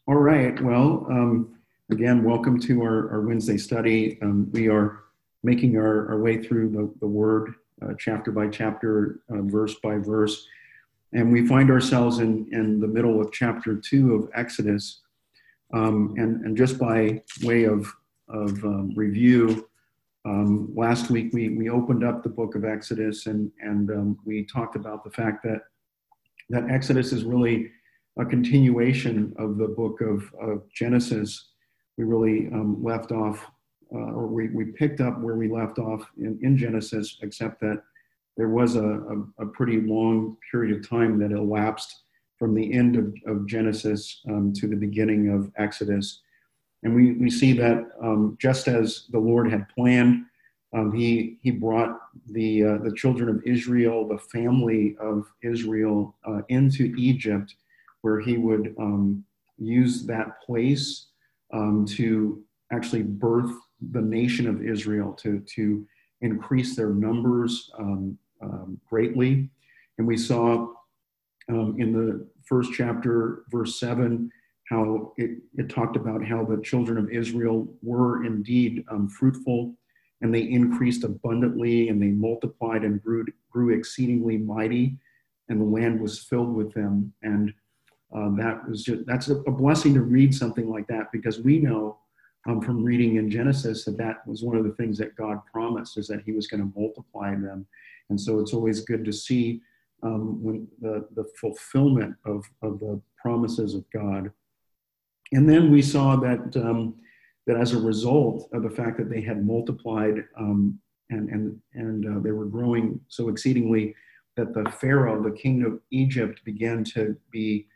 All right. Well, again, welcome to our Wednesday study. We are making our way through the Word chapter by chapter, verse by verse. And we find ourselves in the middle of chapter 2 of Exodus. And just by way of review, last week we opened up the book of Exodus and we talked about the fact that Exodus is really a continuation of the book of Genesis. We really left off, or we picked up where we left off in Genesis, except that there was a pretty long period of time that elapsed from the end of Genesis to the beginning of Exodus. And we see that just as the Lord had planned, he brought the children of Israel, the family of Israel, into Egypt, where he would use that place to actually birth the nation of Israel, to increase their numbers greatly. And we saw in the first chapter, verse 7, how it talked about how the children of Israel were indeed fruitful, and they increased abundantly, and they multiplied and grew exceedingly mighty, and the land was filled with them. And that's a blessing to read something like that, because we know from reading in Genesis that was one of the things that God promised, is that he was going to multiply them. And so it's always good to see when the fulfillment of the promises of God. And then we saw that as a result of the fact that they had multiplied and they were growing so exceedingly, that the Pharaoh, the king of Egypt, began to be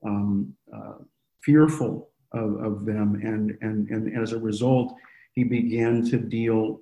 fearful of them, and as a result, he began to deal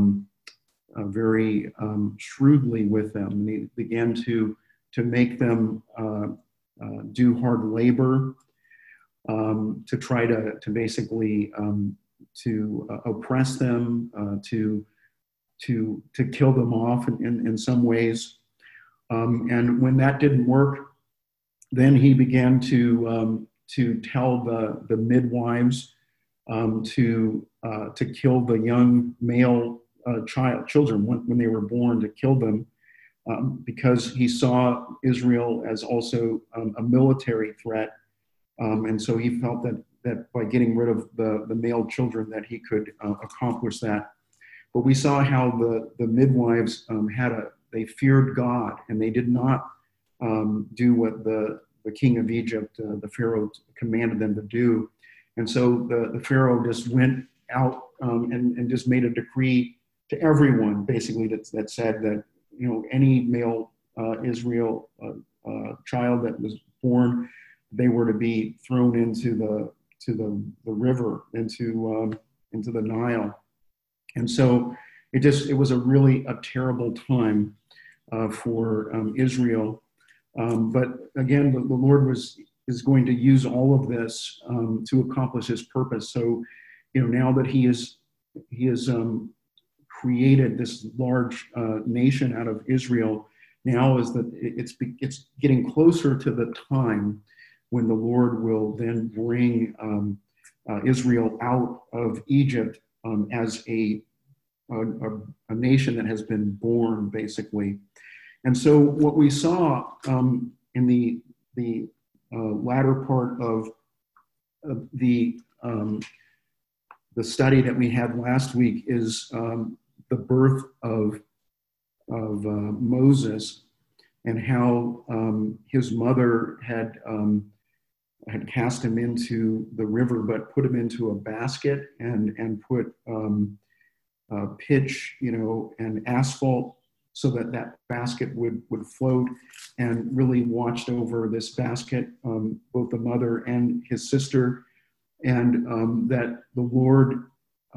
very shrewdly with them. And he began to make them do hard labor, to try to basically to oppress them, to kill them off in some ways. And when that didn't work, then he began to tell the midwives to kill the young male children when they were born, to kill them, because he saw Israel as also a military threat, and so he felt that by getting rid of the male children that he could accomplish that. But we saw how the midwives they feared God, and they did not do what the king of Egypt, the Pharaoh, commanded them to do. And so the Pharaoh just went out and just made a decree to everyone, basically, that said that, any male Israel child that was born, they were to be thrown into the river, into the Nile. And so it was a terrible time for Israel. But again, the Lord is going to use all of this to accomplish his purpose. So, now that he has created this large nation out of Israel, now is that it's getting closer to the time when the Lord will then bring Israel out of Egypt as a nation that has been born, basically. And so what we saw in the latter part of the study that we had last week is the birth of Moses, and how his mother had cast him into the river, but put him into a basket and put pitch, and asphalt, so that basket would float, and really watched over this basket, both the mother and his sister, and that the Lord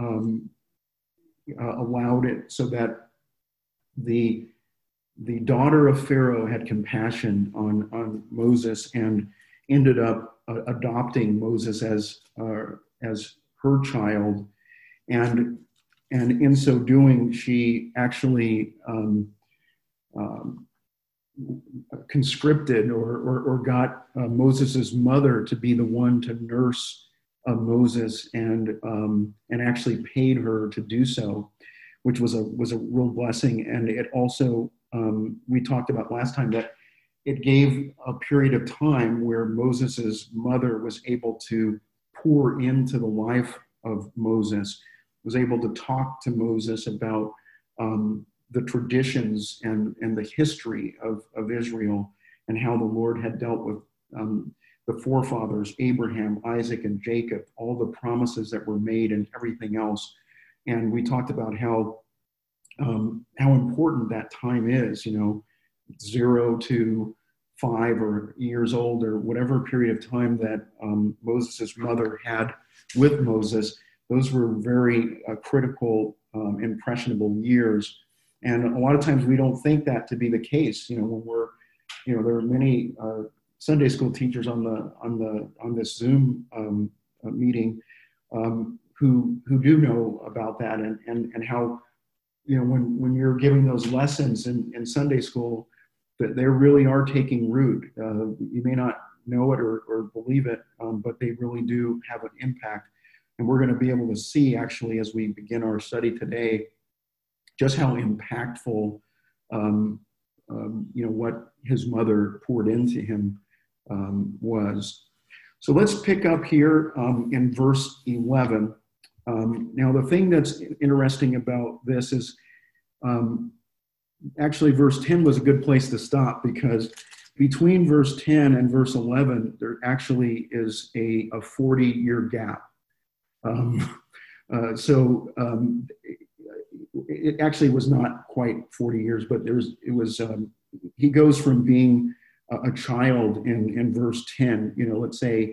allowed it so that the daughter of Pharaoh had compassion on Moses, and ended up adopting Moses as her child, and in so doing, she actually conscripted or got Moses's mother to be the one to nurse Moses and actually paid her to do so, which was a real blessing. And it also, we talked about last time, that it gave a period of time where Moses's mother was able to pour into the life of Moses, was able to talk to Moses about the traditions and the history of Israel, and how the Lord had dealt with the forefathers, Abraham, Isaac, and Jacob, all the promises that were made and everything else. And we talked about how important that time is, 0 to 5 or years old, or whatever period of time that Moses' mother had with Moses. Those were very critical, impressionable years. And a lot of times we don't think that to be the case. When we're, there are many Sunday school teachers on this Zoom meeting who do know about that, and how, when you're giving those lessons in Sunday school, that they really are taking root. You may not know it or believe it, but they really do have an impact. And we're going to be able to see, actually, as we begin our study today, just how impactful, what his mother poured into him was. So let's pick up here in verse 11. Now, the thing that's interesting about this is, actually, verse 10 was a good place to stop, because between verse 10 and verse 11, there actually is a 40-year gap. It actually was not quite 40 years, but he goes from being a child in verse 10, let's say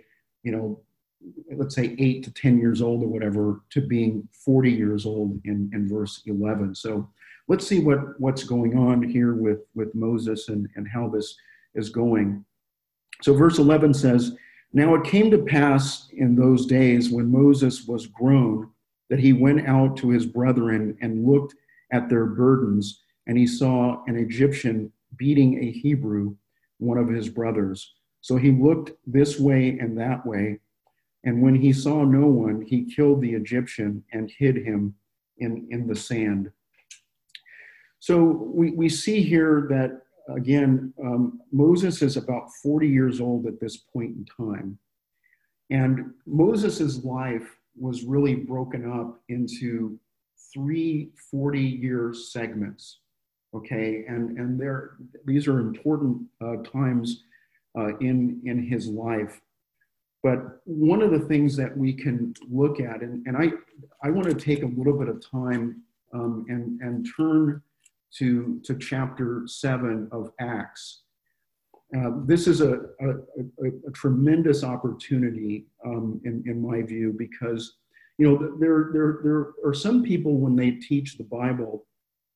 8 to 10 years old or whatever, to being 40 years old in verse 11. So let's see what's going on here with Moses and how this is going. So verse 11 says, "Now it came to pass in those days, when Moses was grown, that he went out to his brethren and looked at their burdens, and he saw an Egyptian beating a Hebrew, one of his brothers. So he looked this way and that way, and when he saw no one, he killed the Egyptian and hid him in the sand." So we see here that, again, Moses is about 40 years old at this point in time. And Moses's life was really broken up into 3 40-year segments, okay? And these are important times in his life. But one of the things that we can look at, and I want to take a little bit of time and turn to chapter 7 of Acts. This is a tremendous opportunity in my view, because there are some people, when they teach the Bible,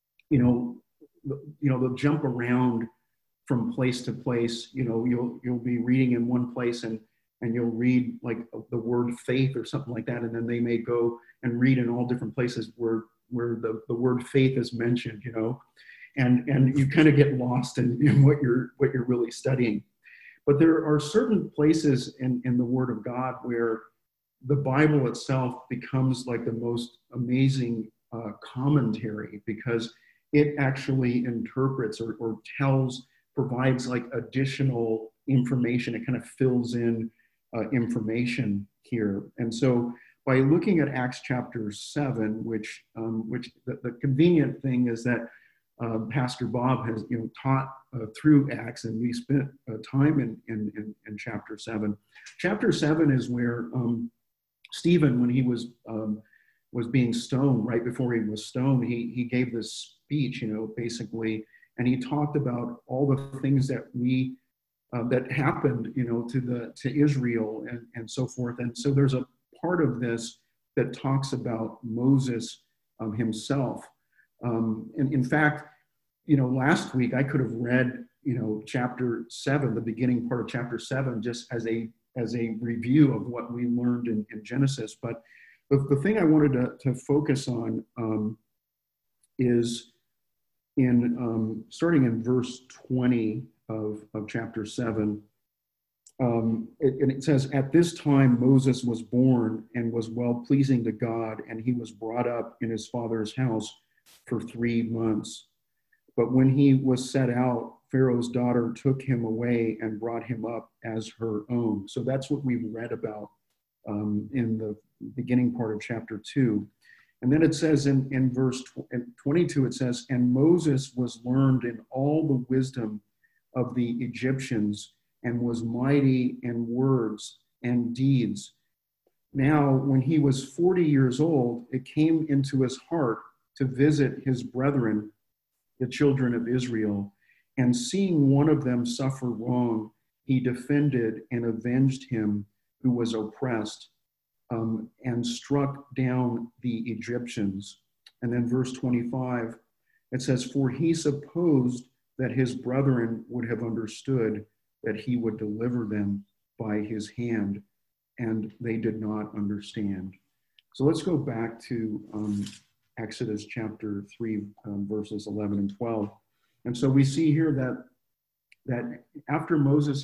they'll jump around from place to place. You'll be reading in one place and you'll read like the word faith or something like that, and then they may go and read in all different places where the word faith is mentioned, and you kind of get lost in what you're really studying. But there are certain places in the Word of God where the Bible itself becomes like the most amazing commentary, because it actually interprets or provides like additional information. It kind of fills in information here. And so by looking at Acts chapter 7, which the convenient thing is that Pastor Bob has taught through Acts, and we spent time in chapter 7. Chapter 7 is where Stephen, when he was being stoned, right before he was stoned, he gave this speech, basically, and he talked about all the things that that happened, to Israel and so forth. And so there's a part of this that talks about Moses himself. And in fact, last week I could have read, chapter 7, the beginning part of chapter 7, just as a review of what we learned in Genesis. But the thing I wanted to focus on is starting in verse 20 of chapter 7, it says, "At this time Moses was born and was well pleasing to God, and he was brought up in his father's house for 3 months. But when he was set out, Pharaoh's daughter took him away and brought him up as her own." So that's what we read about in the beginning part of chapter 2. And then it says in verse 22, it says, "And Moses was learned in all the wisdom of the Egyptians and was mighty in words and deeds. Now, when he was 40 years old, it came into his heart to visit his brethren, the children of Israel, and seeing one of them suffer wrong, he defended and avenged him who was oppressed, and struck down the Egyptians." And then verse 25, it says, "For he supposed that his brethren would have understood that he would deliver them by his hand, and they did not understand." So let's go back to Exodus chapter 3, verses 11 and 12. And so we see here that after Moses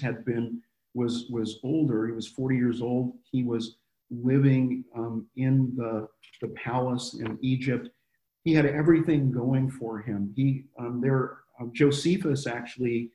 was older, he was 40 years old, he was living in the palace in Egypt. He had everything going for him. Josephus actually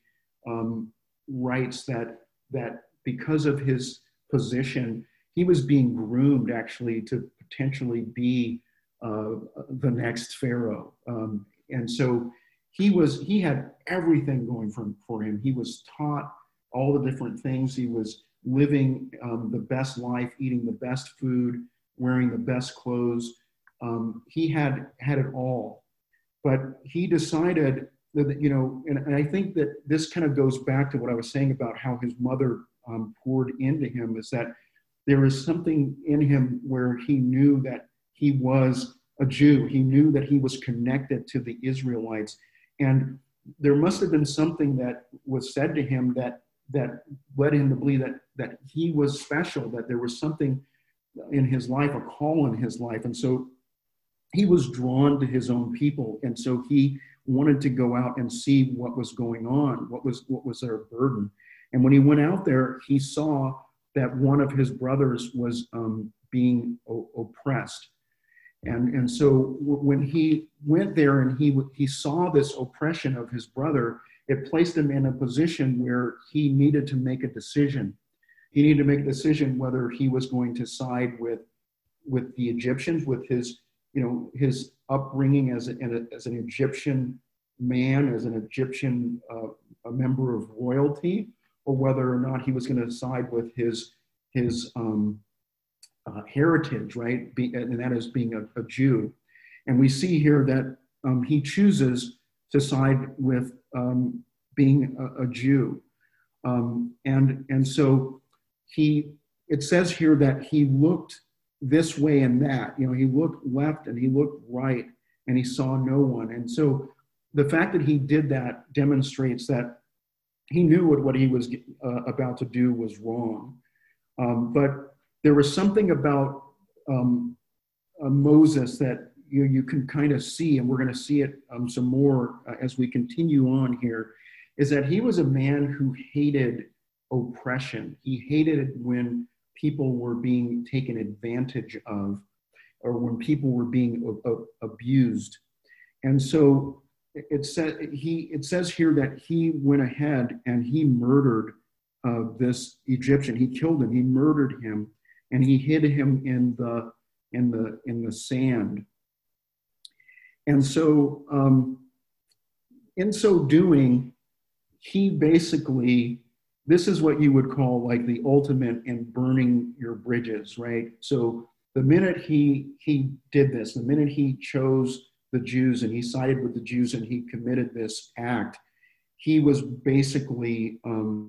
writes that because of his position, he was being groomed actually to potentially be the next Pharaoh. And so he had everything going for him. He was taught all the different things. He was living the best life, eating the best food, wearing the best clothes. He had it all. But he decided that, and I think that this kind of goes back to what I was saying about how his mother poured into him, is that there is something in him where he knew that he was a Jew. He knew that he was connected to the Israelites. And there must have been something that was said to him that led him to believe that he was special, that there was something in his life, a call in his life. And so he was drawn to his own people. And so he wanted to go out and see what was going on, what was their burden. And when he went out there, he saw that one of his brothers was being oppressed. And so when he went there and he saw this oppression of his brother, it placed him in a position where he needed to make a decision. He needed to make a decision whether he was going to side with the Egyptians, with his upbringing as an Egyptian man, as an Egyptian a member of royalty, or whether or not he was going to side with his heritage, right? And that is being a Jew. And we see here that he chooses to side with being a Jew. And so it says here that he looked this way and that, he looked left and he looked right and he saw no one. And so the fact that he did that demonstrates that he knew what he was about to do was wrong. But there was something about Moses that you can kind of see, and we're going to see it some more as we continue on here, is that he was a man who hated oppression. He hated when people were being taken advantage of, or when people were being abused. And so it says here that he went ahead and he murdered this Egyptian. He killed him. He murdered him, and he hid him in the sand. And so, in so doing, he basically, this is what you would call like the ultimate in burning your bridges, right? So the minute he did this, the minute he chose the Jews and he sided with the Jews and he committed this act, he was basically,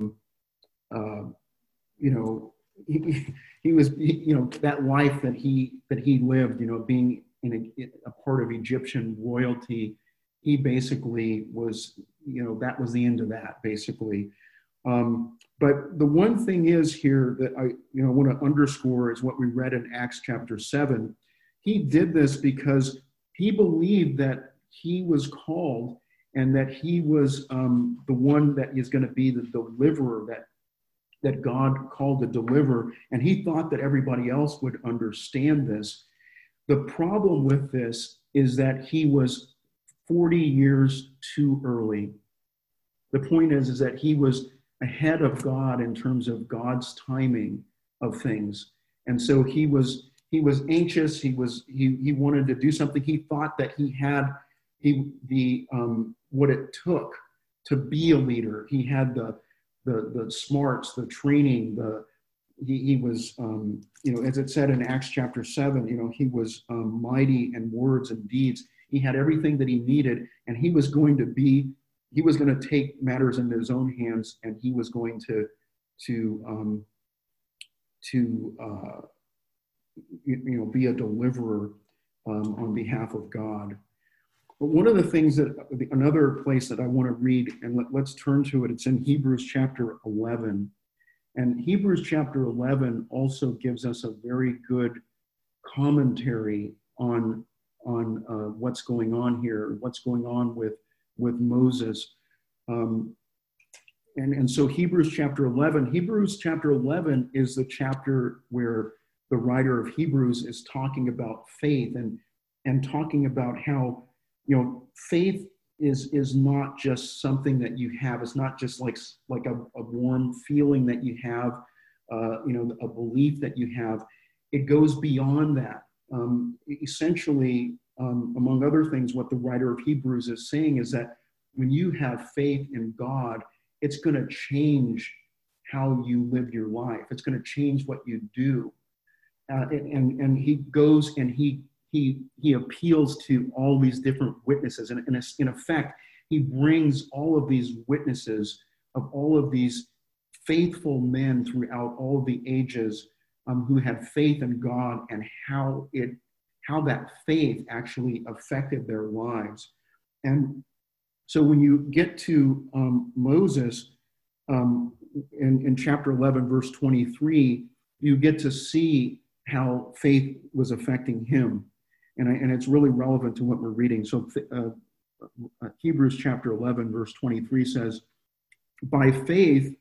he was, that life that he lived, being in a part of Egyptian royalty, he basically was, that was the end of that, basically. But the one thing is here that I want to underscore is what we read in Acts chapter 7. He did this because he believed that he was called and that he was the one that is going to be the deliverer that God called to deliver. And he thought that everybody else would understand this. The problem with this is that he was 40 years too early. The point is that he was ahead of God in terms of God's timing of things. And so he was anxious. He wanted to do something. He thought that he had what it took to be a leader. He had the smarts, the training, he was, as it said in Acts chapter 7, he was mighty in words and deeds. He had everything that he needed, and he was going to take matters into his own hands, and he was going to be a deliverer on behalf of God. But one of the things another place that I want to read, and let's turn to it, it's in Hebrews chapter 11. And Hebrews chapter 11 also gives us a very good commentary on what's going on here, what's going on with Moses. And so Hebrews chapter 11 is the chapter where the writer of Hebrews is talking about faith and talking about how, faith is not just something that you have. It's not just like a warm feeling that you have, a belief that you have. It goes beyond that. Essentially, among other things, what the writer of Hebrews is saying is that when you have faith in God, it's going to change how you live your life. It's going to change what you do. And he goes and he appeals to all these different witnesses. And in effect, he brings all of these witnesses of all of these faithful men throughout all of the ages who had faith in God and how that faith actually affected their lives. And so when you get to Moses in chapter 11, verse 23, you get to see how faith was affecting him. And it's really relevant to what we're reading. So Hebrews chapter 11, verse 23 says, by faith,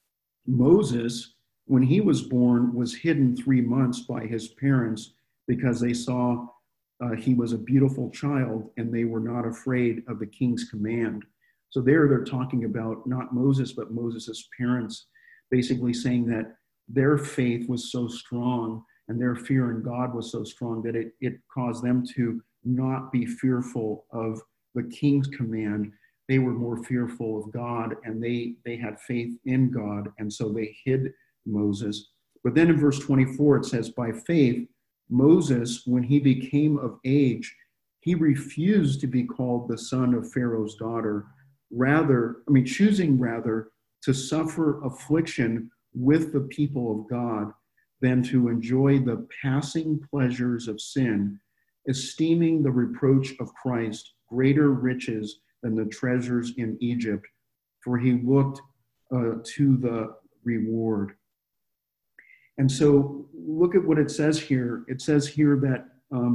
Moses, when he was born, was hidden 3 months by his parents because they saw he was a beautiful child and they were not afraid of the king's command. So they're talking about not Moses, but Moses' parents, basically saying that their faith was so strong and their fear in God was so strong that it caused them to not be fearful of the king's command. They were more fearful of God, and they had faith in God, and so they hid Moses. But then in verse 24, it says, by faith, Moses, when he became of age, he refused to be called the son of Pharaoh's daughter, choosing rather to suffer affliction with the people of God than to enjoy the passing pleasures of sin, esteeming the reproach of Christ greater riches than the treasures in Egypt, for he looked to the reward. And so look at what it says here. It says here that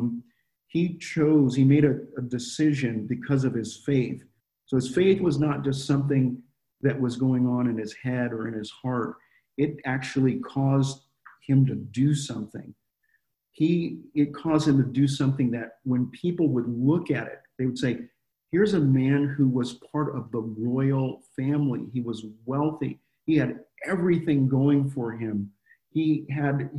he made a decision because of his faith. So his faith was not just something that was going on in his head or in his heart. It actually caused him to do something. It caused him to do something that when people would look at it, they would say, here's a man who was part of the royal family. He was wealthy. He had everything going for him. He had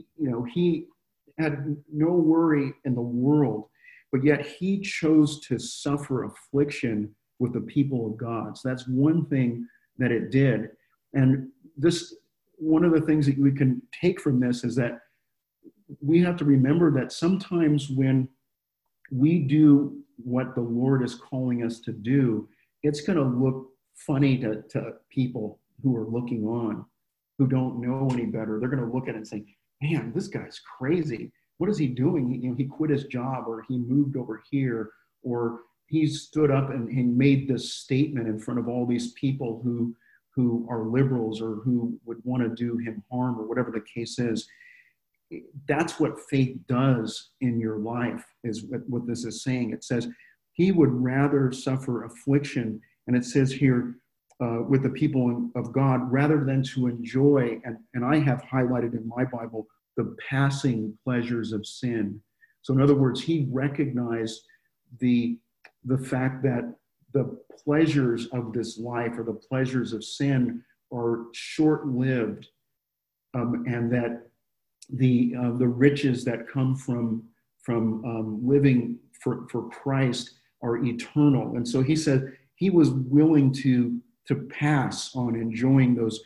no worry in the world, but yet he chose to suffer affliction with the people of God. So that's one thing that it did. And one of the things that we can take from this is that we have to remember that sometimes when we do what the Lord is calling us to do, it's going to look funny to people who are looking on, who don't know any better. They're going to look at it and say, man, this guy's crazy. What is he doing? He quit his job, or he moved over here, or he stood up and made this statement in front of all these people who are liberals or who would want to do him harm, or whatever the case is. That's what faith does in your life, is what this is saying. It says he would rather suffer affliction. And it says here, with the people of God, rather than to enjoy, and I have highlighted in my Bible, the passing pleasures of sin. So in other words, he recognized the fact that the pleasures of this life, or the pleasures of sin, are short-lived, and that the riches that come from living for Christ are eternal. And so he said he was willing to pass on enjoying those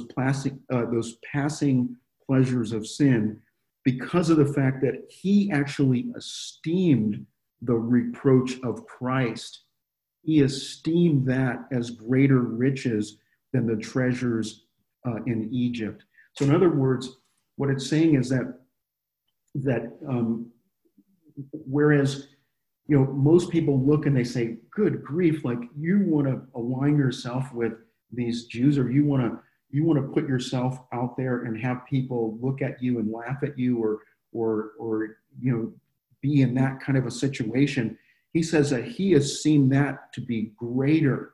passing pleasures of sin, because of the fact that he actually esteemed the reproach of Christ. He esteemed that as greater riches than the treasures in Egypt. So in other words, what it's saying is that whereas most people look and they say, good grief, like, you want to align yourself with these Jews, or you want to put yourself out there and have people look at you and laugh at you, or be in that kind of a situation. He says that he has seen that to be greater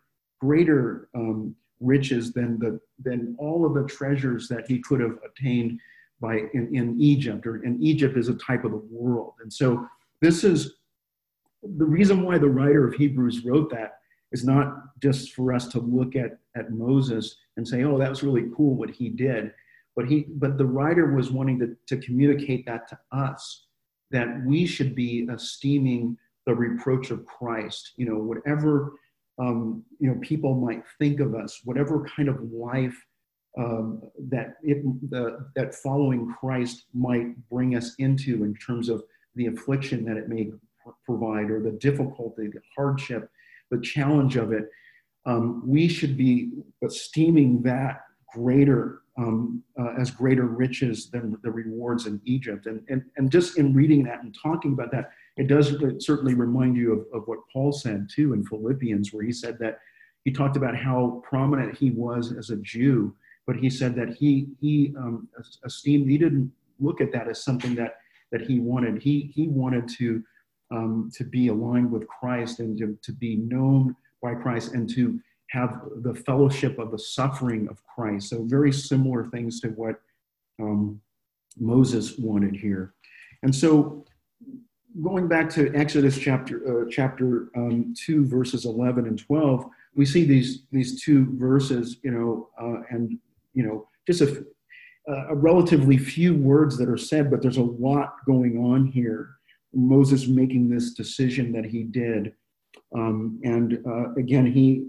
riches than all of the treasures that he could have attained in Egypt, or in Egypt is a type of the world. And so this is the reason why the writer of Hebrews wrote that, is not just for us to look at Moses and say, oh, that was really cool what he did. But the writer was wanting to communicate that to us, that we should be esteeming the reproach of Christ. Whatever people might think of us, whatever kind of life that following Christ might bring us into, in terms of the affliction that it may provide, or the difficulty, the hardship, the challenge of it, we should be esteeming that greater as greater riches than the rewards in Egypt. And just in reading that and talking about that, it does certainly remind you of what Paul said too in Philippians, where he said that he talked about how prominent he was as a Jew, but he said that he esteemed, he didn't look at that as something that he wanted. He wanted to be aligned with Christ, and to be known by Christ, and to have the fellowship of the suffering of Christ. So very similar things to what Moses wanted here. And so going back to Exodus chapter 2, verses 11 and 12, we see these two verses, and just a relatively few words that are said, but there's a lot going on here. Moses making this decision that he did, and again, he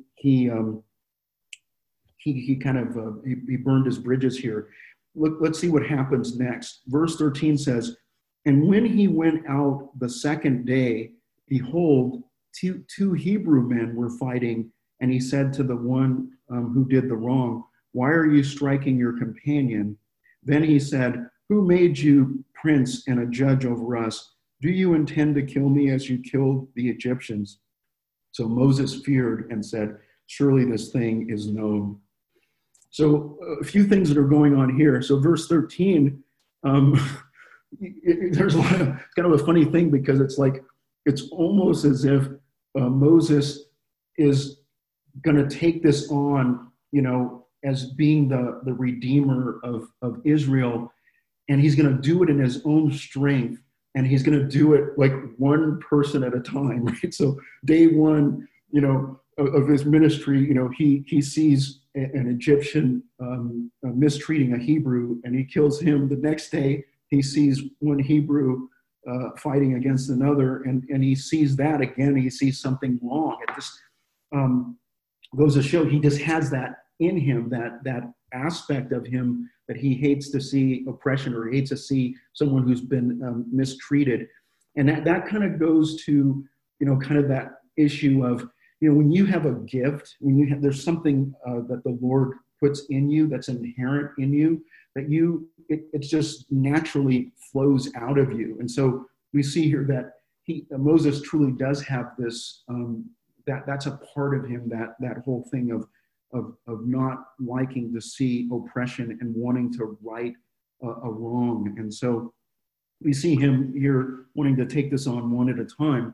kind of he burned his bridges here. Let's see what happens next. Verse 13 says, "And when he went out the second day, behold, two Hebrew men were fighting, and he said to the one who did the wrong, 'Why are you striking your companion?' Then he said, 'Who made you prince and a judge over us? Do you intend to kill me as you killed the Egyptians?' So Moses feared and said, 'Surely this thing is known.'" So a few things that are going on here. So verse 13, there's it's kind of a funny thing, because it's almost as if Moses is going to take this on, as being the redeemer of Israel, and he's going to do it in his own strength. And he's going to do it like one person at a time, right? So day one, of his ministry, he sees an Egyptian mistreating a Hebrew, and he kills him. The next day, he sees one Hebrew fighting against another, and he sees that again. He sees something wrong. It just goes to show he just has that in him, that aspect of him, that he hates to see oppression, or hates to see someone who's been mistreated. And that kind of goes to, kind of that issue of, when you have a gift, there's something that the Lord puts in you that's inherent in you, that it just naturally flows out of you. And so we see here that Moses truly does have this, that's a part of him, that whole thing of not liking to see oppression and wanting to right a wrong. And so we see him here wanting to take this on one at a time.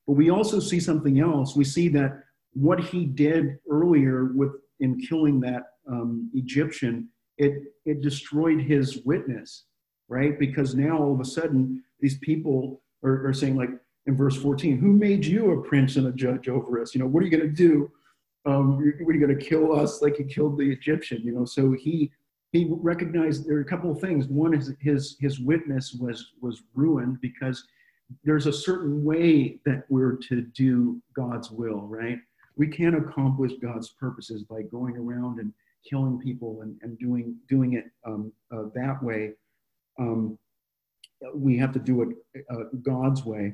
But we also see something else. We see that what he did earlier in killing that Egyptian, it destroyed his witness, right? Because now all of a sudden these people are saying, like in verse 14, who made you a prince and a judge over us? What are you going to do? What are you going to kill us like you killed the Egyptian? So he recognized there are a couple of things. One is his witness was ruined because there's a certain way that we're to do God's will, right? We can't accomplish God's purposes by going around and killing people and doing it that way. We have to do it God's way.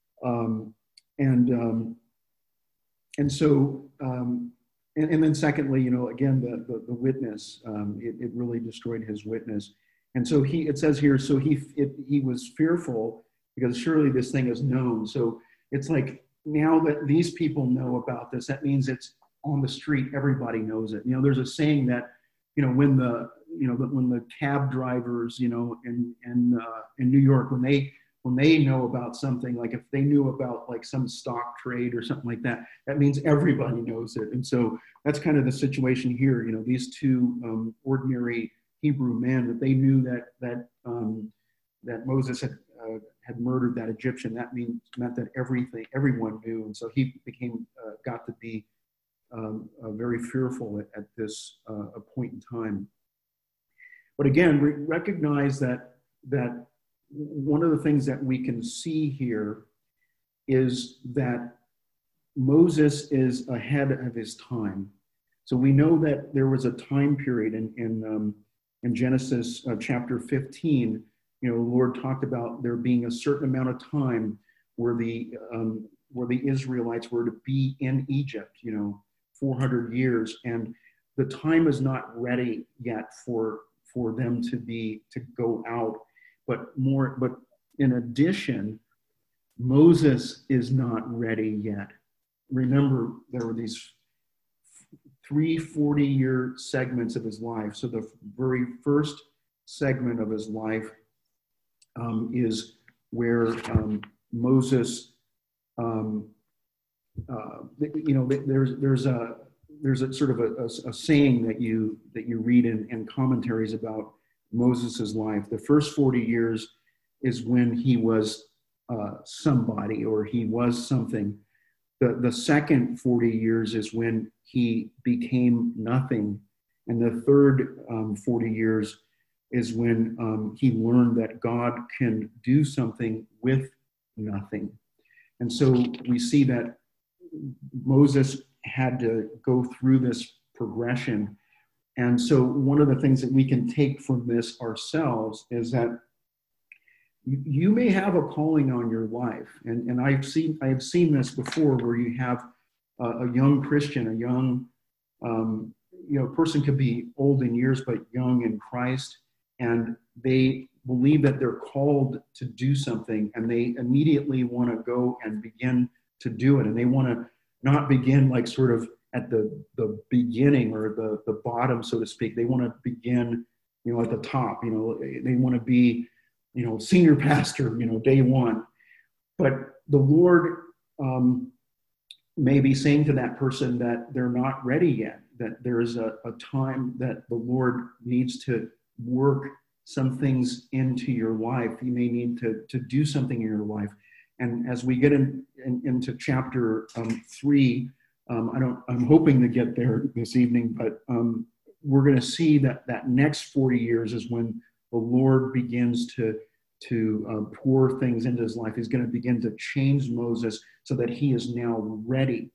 And then secondly, again, the witness, it really destroyed his witness. And so it says here, so he was fearful because surely this thing is known. So it's like, now that these people know about this, that means it's on the street, everybody knows it. There's a saying that, when the cab drivers, in New York, when they know about something, like if they knew about like some stock trade or something like that, that means everybody knows it. And so that's kind of the situation here. These two ordinary Hebrew men, that they knew that Moses had murdered that Egyptian. That meant that everyone knew. And so he got to be very fearful at this point in time. But again, we recognize that one of the things that we can see here is that Moses is ahead of his time. So we know that there was a time period in Genesis chapter 15. The Lord talked about there being a certain amount of time where the Israelites were to be in Egypt, 400 years, and the time is not ready yet for them to go out. But in addition, Moses is not ready yet. Remember, there were these 3 40-year segments of his life. So the very first segment of his life is where Moses, there's a sort of a saying that you read in commentaries about Moses's life. The first 40 years is when he was somebody, or he was something. The second 40 years is when he became nothing. And the third 40 years is when he learned that God can do something with nothing. And so we see that Moses had to go through this progression. And so one of the things that we can take from this ourselves is that you may have a calling on your life. And I have seen this before, where you have a young Christian, a young person could be old in years, but young in Christ. And they believe that they're called to do something, and they immediately want to go and begin to do it. And they want to not begin like sort of at the beginning or the bottom, so to speak. They want to begin, at the top. They want to be, senior pastor, day one. But the Lord may be saying to that person that they're not ready yet, that there is a time that the Lord needs to work some things into your life. You may need to do something in your life. And as we get into chapter 3, I'm hoping to get there this evening, but we're going to see that next 40 years is when the Lord begins to pour things into his life. He's going to begin to change Moses so that he is now ready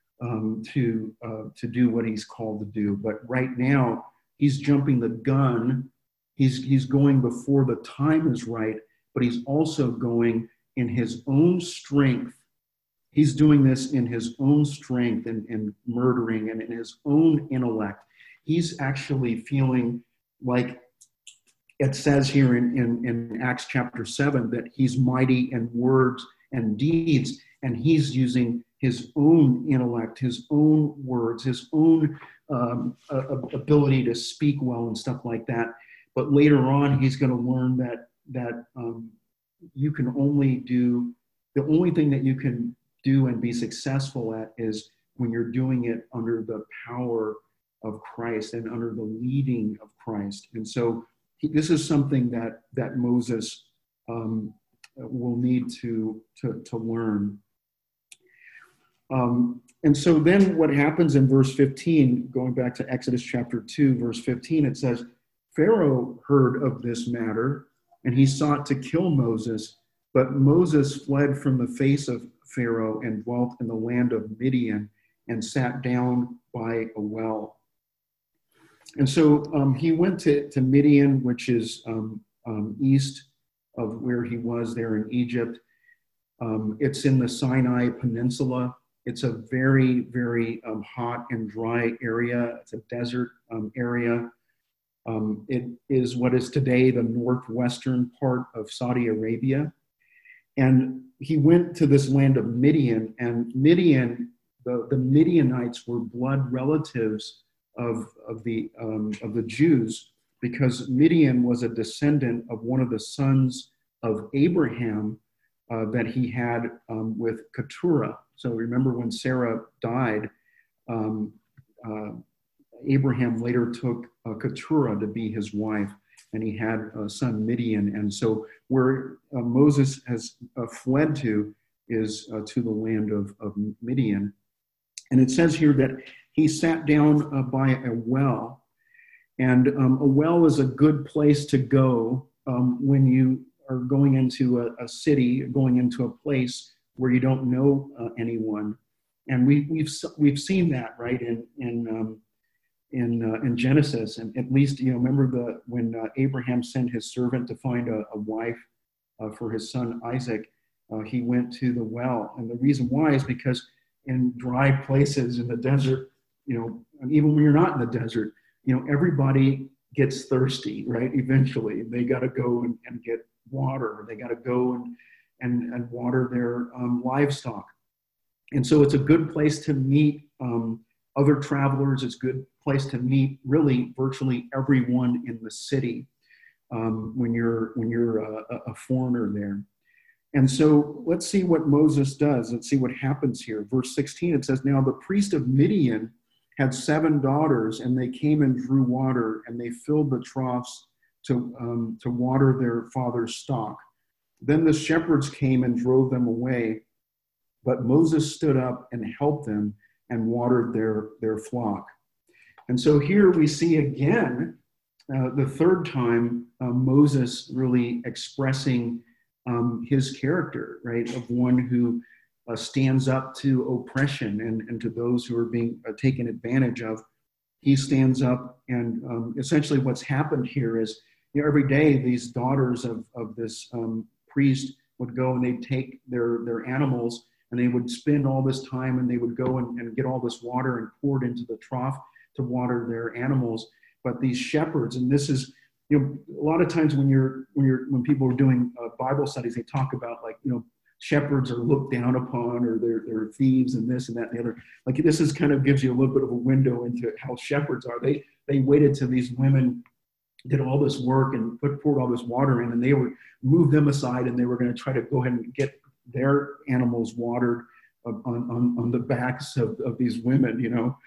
to do what he's called to do. But right now, he's jumping the gun. He's going before the time is right, but he's also going in his own strength. He's doing this in his own strength and murdering, and in his own intellect. He's actually feeling like it says here in Acts chapter 7 that he's mighty in words and deeds, and he's using his own intellect, his own words, his own ability to speak well and stuff like that. But later on, he's going to learn that you can only do, the only thing that you can do and be successful at is when you're doing it under the power of Christ and under the leading of Christ. And so this is something that Moses will need to learn. And so then what happens in verse 15, going back to Exodus chapter 2, verse 15, it says, Pharaoh heard of this matter, and he sought to kill Moses, but Moses fled from the face of Pharaoh and dwelt in the land of Midian and sat down by a well. And so he went to Midian, which is east of where he was there in Egypt. It's in the Sinai Peninsula. It's a very, very hot and dry area. It's a desert area. It is what is today the northwestern part of Saudi Arabia. And he went to this land of Midian, and Midian, the Midianites were blood relatives of the Jews, because Midian was a descendant of one of the sons of Abraham that he had with Keturah. So remember when Sarah died, Abraham later took Keturah to be his wife, and he had a son Midian. And so where Moses has fled to is to the land of Midian. And it says here that he sat down by a well. And a well is a good place to go when you are going into a city, going into a place where you don't know anyone. And we've seen that, right, in Genesis. And at least, remember when Abraham sent his servant to find a wife for his son Isaac, he went to the well. And the reason why is because in dry places in the desert, and even when you're not in the desert, everybody gets thirsty, right? Eventually, they got to go and get water. They got to go and water their livestock. And so it's a good place to meet other travelers. It's a good place to meet really virtually everyone in the city when you're a foreigner there. And so let's see what Moses does. Let's see what happens here. Verse 16, it says, now the priest of Midian had 7 daughters, and they came and drew water, and they filled the troughs to water their father's stock. Then the shepherds came and drove them away, but Moses stood up and helped them and watered their flock. And so here we see again, the third time, Moses really expressing his character, right, of one who stands up to oppression and to those who are being taken advantage of. He stands up, and essentially what's happened here is, every day these daughters of this priest would go and they'd take their animals, and they would spend all this time, and they would go and get all this water and pour it into the trough to water their animals. But these shepherds, and this is, a lot of times when people are doing Bible studies, they talk about, like, shepherds are looked down upon, or they're thieves and this and that and the other. Like, this is kind of gives you a little bit of a window into how shepherds are. They waited till these women did all this work and poured all this water in, and they would move them aside, and they were going to try to go ahead and get their animals watered on the backs of these women,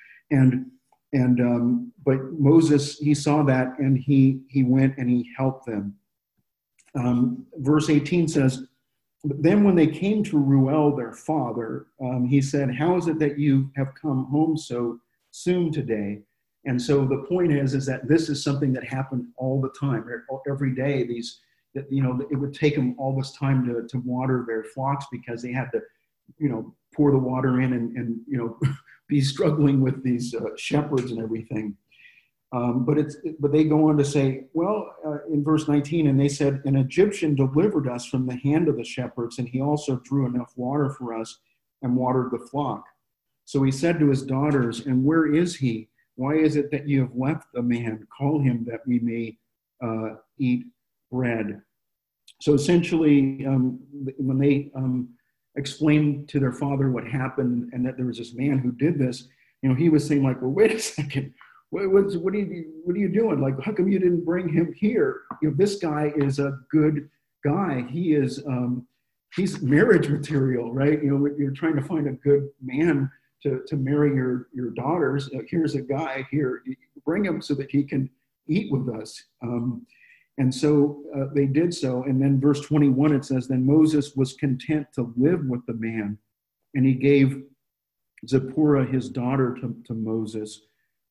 but Moses, he saw that, and he went and he helped them. Verse 18 says, but then when they came to Reuel, their father, he said, how is it that you have come home so soon today? And so the point is that this is something that happened all the time, every day. It would take them all this time to water their flocks, because they had to, pour the water in and be struggling with these shepherds and everything. But they go on to say, in verse 19, and they said, an Egyptian delivered us from the hand of the shepherds, and he also drew enough water for us and watered the flock. So he said to his daughters, and where is he? Why is it that you have left the man? Call him that we may eat bread. So essentially, when they explained to their father what happened and that there was this man who did this, he was saying, like, well, wait a second. What are you doing? Like, how come you didn't bring him here? This guy is a good guy. He is he's marriage material, right? You know, you're trying to find a good man to marry your daughters. Here's a guy here, bring him so that he can eat with us. And so they did so. And then verse 21, it says, then Moses was content to live with the man, and he gave Zipporah, his daughter, to Moses.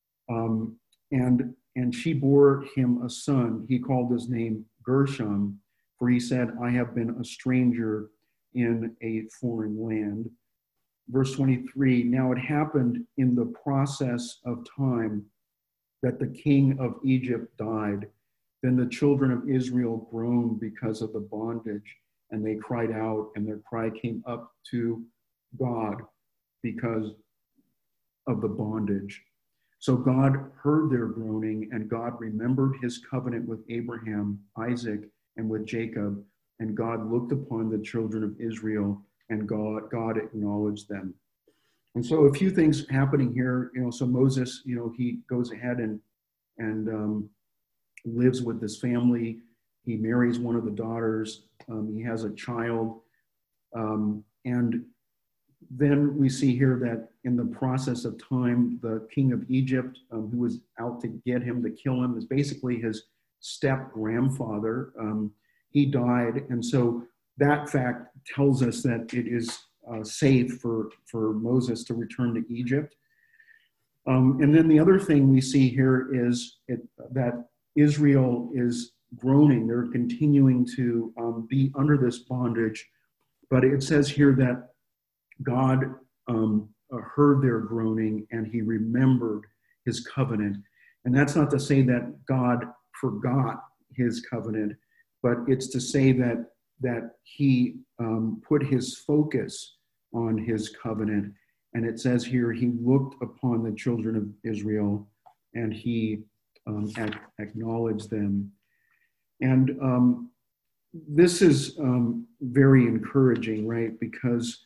And she bore him a son. He called his name Gershom, for he said, I have been a stranger in a foreign land. Verse 23, now it happened in the process of time that the king of Egypt died. Then the children of Israel groaned because of the bondage, and they cried out, and their cry came up to God because of the bondage. So God heard their groaning, and God remembered his covenant with Abraham, Isaac, and with Jacob. And God looked upon the children of Israel, and God acknowledged them. And so a few things happening here. You know, so Moses, you know, he goes ahead and lives with this family. He marries one of the daughters. He has a child. And then we see here that in the process of time, the king of Egypt, who was out to get him, to kill him, is basically his step-grandfather. He died. And so that fact tells us that it is safe for Moses to return to Egypt. And then the other thing we see here is that Israel is groaning. They're continuing to be under this bondage. But it says here that God heard their groaning, and he remembered his covenant. And that's not to say that God forgot his covenant, but it's to say that he put his focus on his covenant. And it says here, he looked upon the children of Israel, and he acknowledged them. And this is very encouraging, right? Because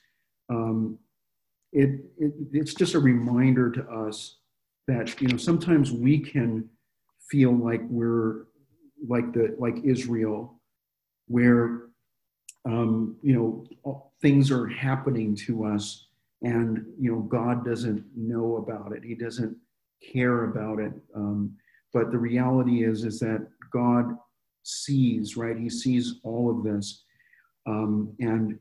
it's just a reminder to us that, you know, sometimes we can feel like we're like Israel, where you know, things are happening to us, and you know, God doesn't know about it. He doesn't care about it. But the reality is that God sees, right? He sees all of this, and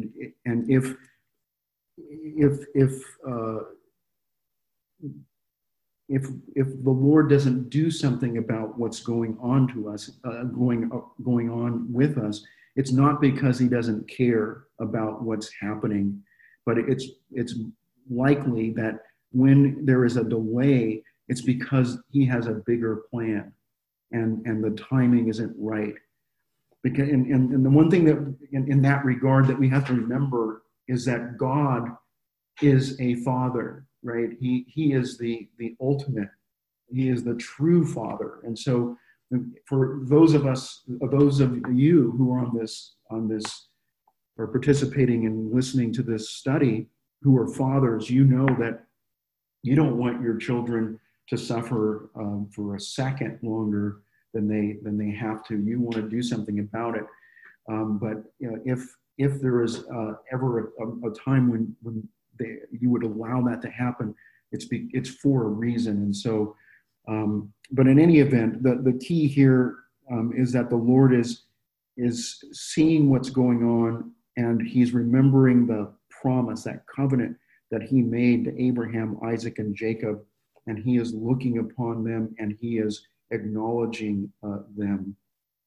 if the Lord doesn't do something about what's going on to us, going on with us, it's not because he doesn't care about what's happening, but it's likely that when there is a delay, it's because he has a bigger plan, and the timing isn't right. Because and the one thing that in that regard that we have to remember is that God is a father, right? He is the ultimate. He is the true father. And so for those of you who are on this or participating and listening to this study, who are fathers, you know that you don't want your children to suffer for a second longer than they have to. You want to do something about it. But you know, if there is ever a time when you would allow that to happen, it's for a reason. And so, but in any event, the key here is that the Lord is seeing what's going on, and he's remembering the promise, that covenant that he made to Abraham, Isaac, and Jacob, and he is looking upon them, and he is acknowledging them.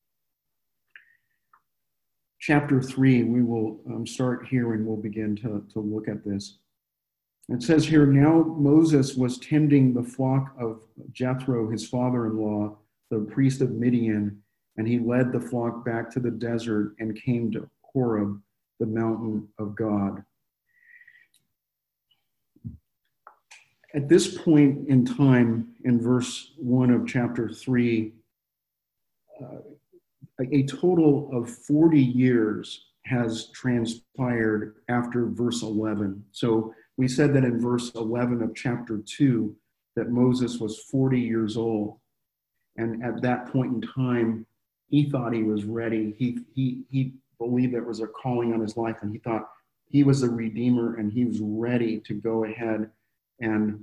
Chapter 3, we will start here, and we'll begin to look at this. It says here, now Moses was tending the flock of Jethro, his father-in-law, the priest of Midian, and he led the flock back to the desert and came to Horeb, the mountain of God. At this point in time, in verse 1 of chapter 3, a total of 40 years has transpired after verse 11. So we said that in verse 11 of chapter 2 that Moses was 40 years old. And at that point in time, he thought he was ready. He believed there was a calling on his life, and he thought he was a redeemer, and he was ready to go ahead and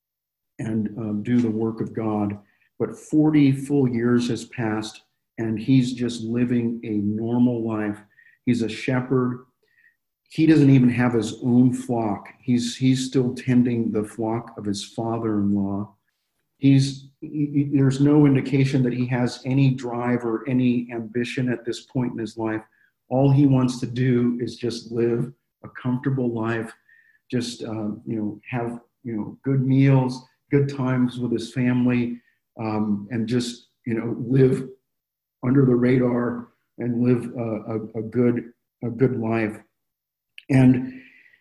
do the work of God. But 40 full years has passed, and he's just living a normal life. He's a shepherd. He doesn't even have his own flock. He's still tending the flock of his father-in-law. There's no indication that he has any drive or any ambition at this point in his life. All he wants to do is just live a comfortable life, just have good meals, good times with his family, and just live under the radar and live a good life. And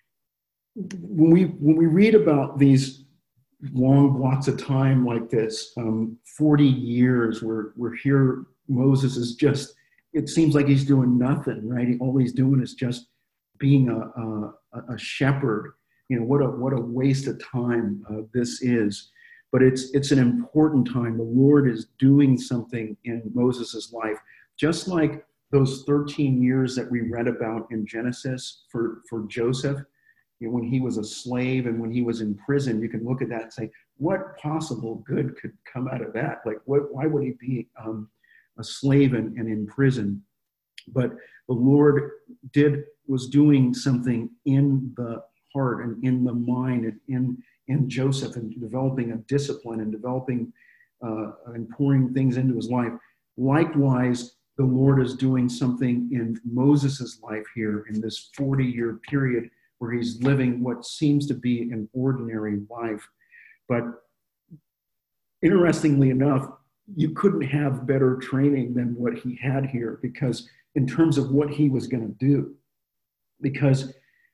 when we read about these long blocks of time like this, 40 years, we're here. Moses is just, it seems like he's doing nothing, right? All he's doing is just being a shepherd. What a waste of time this is. But it's an important time. The Lord is doing something in Moses' life, just like those 13 years that we read about in Genesis for Joseph. When he was a slave and when he was in prison, you can look at that and say, what possible good could come out of that? Like, why would he be a slave and in prison? But the Lord was doing something in the heart and in the mind and in Joseph, and developing a discipline and developing and pouring things into his life. Likewise, the Lord is doing something in Moses' life here in this 40-year period where he's living what seems to be an ordinary life. But interestingly enough, you couldn't have better training than what he had here, because in terms of what he was going to do, because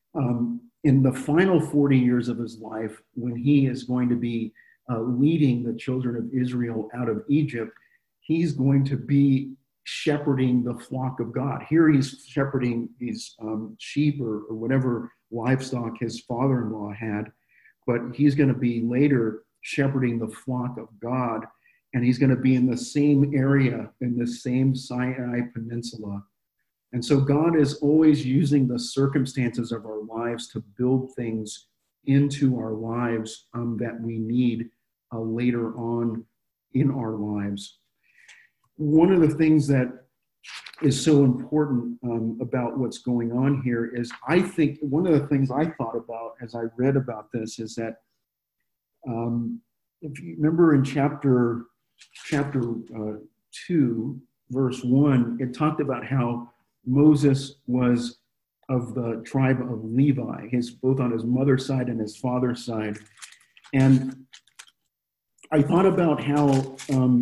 in the final 40 years of his life, when he is going to be leading the children of Israel out of Egypt, he's going to be shepherding the flock of God. Here he's shepherding these sheep or whatever livestock his father-in-law had, but he's going to be later shepherding the flock of God, and he's going to be in the same area, in the same Sinai Peninsula. And so God is always using the circumstances of our lives to build things into our lives that we need later on in our lives. One of the things that is so important about what's going on here is, I think one of the things I thought about as I read about this is that if you remember in chapter 2, verse 1, it talked about how Moses was of the tribe of Levi, both on his mother's side and his father's side. And I thought about how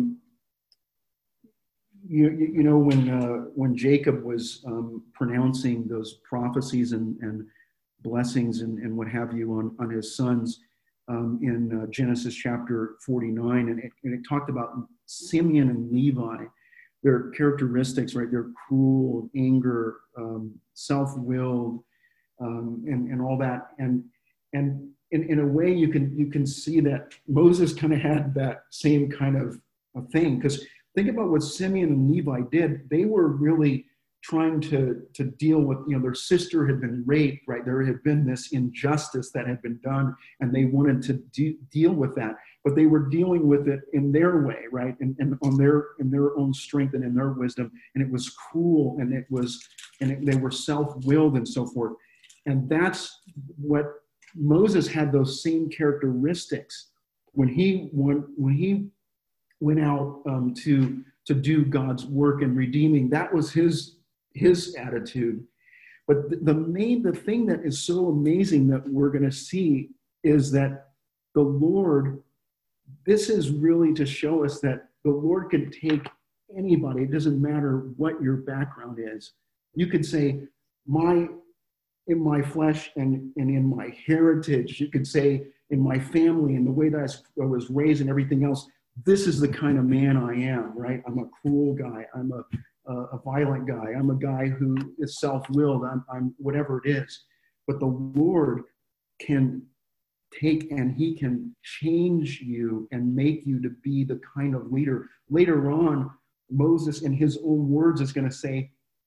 when Jacob was pronouncing those prophecies and blessings and what have you on his sons in Genesis chapter 49, and it talked about Simeon and Levi, their characteristics, right? They're cruel, anger, self-willed, and all that. And in a way, you can see that Moses kind of had that same kind of thing, because think about what Simeon and Levi did. They were really trying to deal with, their sister had been raped, right? There had been this injustice that had been done, and they wanted to deal with that. But they were dealing with it in their way, right? And in their own strength and in their wisdom. And it was cruel, and they were self-willed and so forth. And that's what Moses had, those same characteristics when he went out to do God's work and redeeming. That was his attitude. But the thing that is so amazing that we're going to see is that the Lord, this is really to show us that the Lord can take anybody. It doesn't matter what your background is. You could say, in my flesh and in my heritage, you could say in my family and the way that I was raised and everything else, this is the kind of man I am, right? I'm a cruel guy. I'm a violent guy. I'm a guy who is self-willed. I'm whatever it is. But the Lord can take and he can change you and make you to be the kind of leader. Later on, Moses, in his own words, is going to say,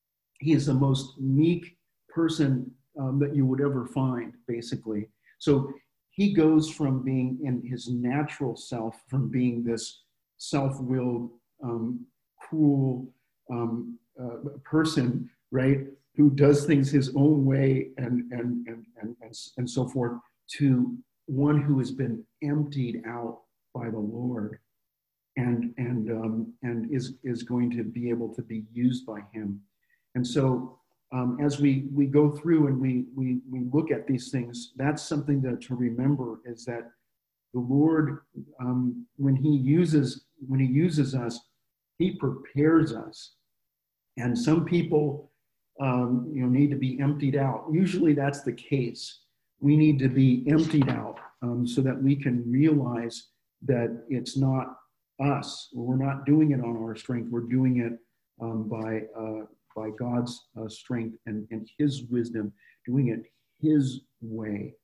he is the most meek person that you would ever find, basically. So he goes from being in his natural self, from being this self-willed, cruel person, right, who does things his own way and so forth, to one who has been emptied out by the Lord and is going to be able to be used by him. And so as we go through and we look at these things, that's something to remember, is that the Lord, when he uses us, he prepares us. And some people need to be emptied out. Usually that's the case. We need to be emptied out so that we can realize that it's not us. We're not doing it on our strength. We're doing it by God's strength and his wisdom, doing it his way.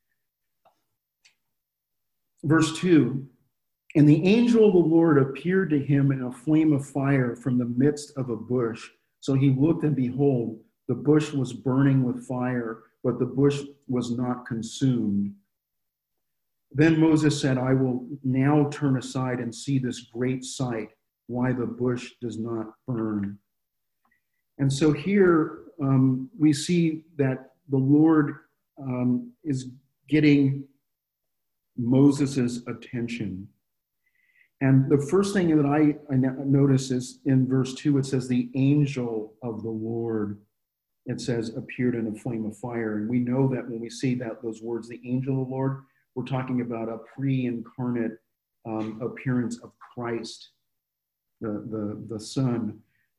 Verse 2, and the angel of the Lord appeared to him in a flame of fire from the midst of a bush. So he looked, and behold, the bush was burning with fire, but the bush was not consumed. Then Moses said, I will now turn aside and see this great sight, why the bush does not burn. And so here we see that the Lord is getting Moses's attention. And the first thing that I notice is in verse 2, it says, the angel of the Lord, it says, appeared in a flame of fire. And we know that when we see that those words, the angel of the Lord, we're talking about a pre-incarnate appearance of Christ, the Son.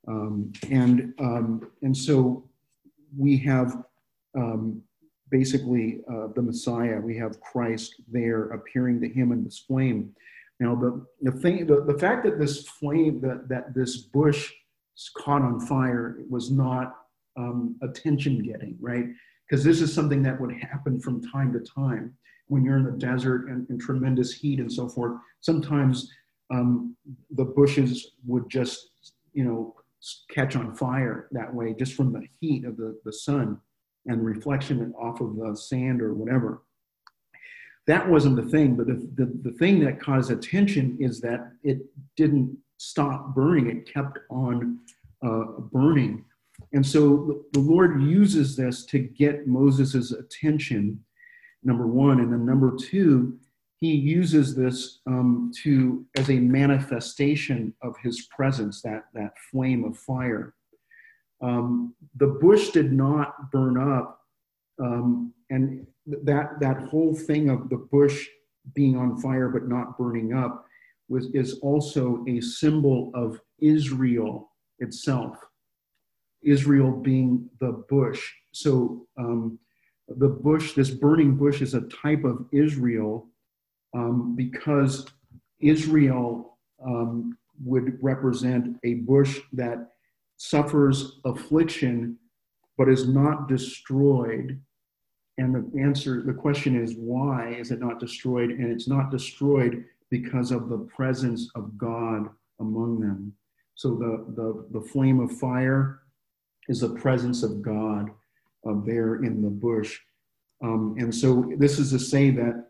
And so we have basically the Messiah. We have Christ there appearing to him in this flame. Now, the fact that this flame, that this bush caught on fire was not attention getting, right? Because this is something that would happen from time to time when you're in the desert and in tremendous heat and so forth. Sometimes the bushes would just, catch on fire that way, just from the heat of the sun and reflection off of the sand or whatever. That wasn't the thing, but the thing that caused attention is that it didn't stop burning. It kept on burning. And so the Lord uses this to get Moses's attention, number one. And then number two, he uses this as a manifestation of his presence, that flame of fire. The bush did not burn up, and that whole thing of the bush being on fire but not burning up is also a symbol of Israel itself. Israel being the bush. So the bush, this burning bush, is a type of Israel because Israel would represent a bush that suffers affliction but is not destroyed. And the question is, why is it not destroyed? And it's not destroyed because of the presence of God among them. So the flame of fire is the presence of God there in the bush. And so this is to say that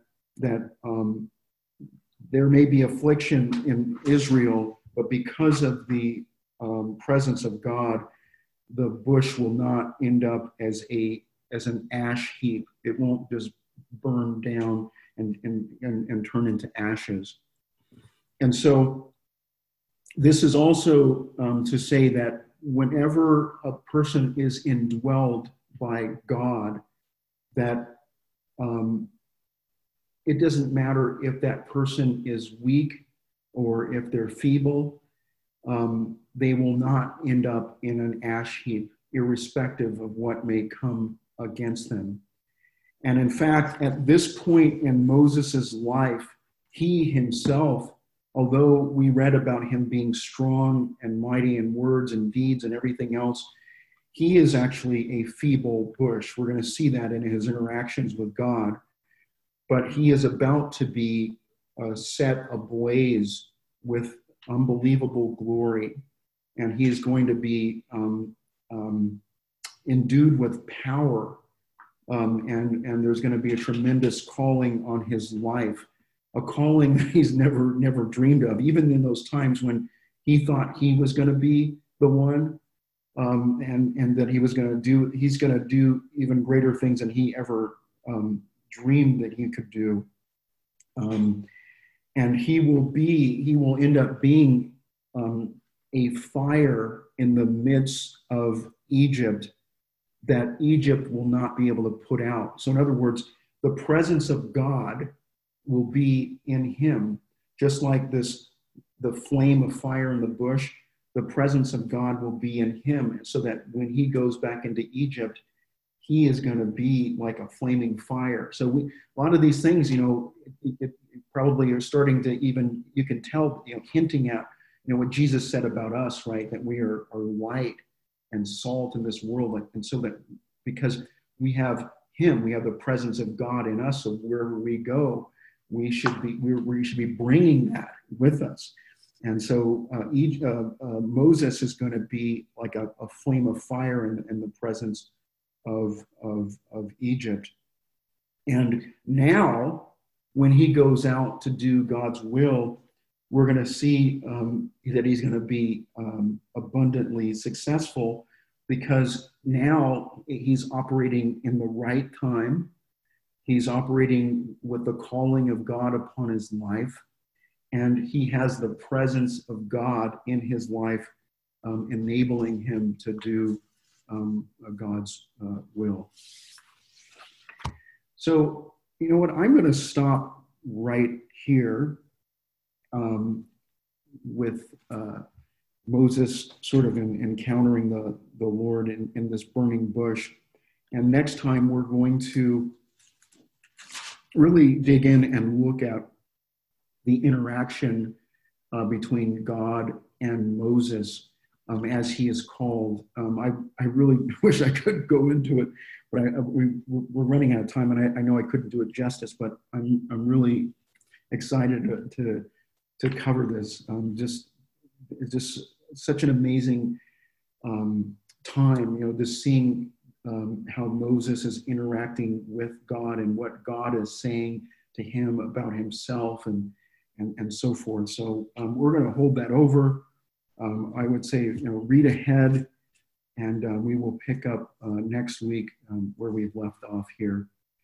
there may be affliction in Israel, but because of the presence of God, the bush will not end up as an ash heap. It won't just burn down and turn into ashes. And so this is also to say that whenever a person is indwelled by God, that it doesn't matter if that person is weak or if they're feeble, they will not end up in an ash heap, irrespective of what may come against them. And in fact, at this point in Moses's life, he himself, although we read about him being strong and mighty in words and deeds and everything else, he is actually a feeble bush. We're going to see that in his interactions with God. But he is about to be set ablaze with unbelievable glory. And he is going to be endued with power, and there's going to be a tremendous calling on his life, a calling that he's never dreamed of, even in those times when he thought he was going to be the one, and that he's going to do even greater things than he ever dreamed that he could do. And he will end up being a fire in the midst of Egypt that Egypt will not be able to put out. So in other words, the presence of God will be in him, just like the flame of fire in the bush. The presence of God will be in him, so that when he goes back into Egypt, he is going to be like a flaming fire. So a lot of these things, it probably are starting to even, you can tell, hinting at, what Jesus said about us, right? That we are light and salt in this world. And so that because we have him, we have the presence of God in us. So wherever we go, we should be bringing that with us. And so Moses is going to be like a flame of fire in the presence of Egypt. And now, when he goes out to do God's will, we're going to see that he's going to be abundantly successful, because now he's operating in the right time. He's operating with the calling of God upon his life, and he has the presence of God in his life, enabling him to do God's will. So, you know what? I'm going to stop right here with Moses sort of encountering the Lord in this burning bush. And next time we're going to really dig in and look at the interaction between God and Moses as he is called. I really wish I could go into it, but we're running out of time, and I know I couldn't do it justice, but I'm really excited to cover this. It's just such an amazing time, just seeing how Moses is interacting with God and what God is saying to him about himself and so forth. So we're going to hold that over. I would say, read ahead, and we will pick up next week where we've left off here.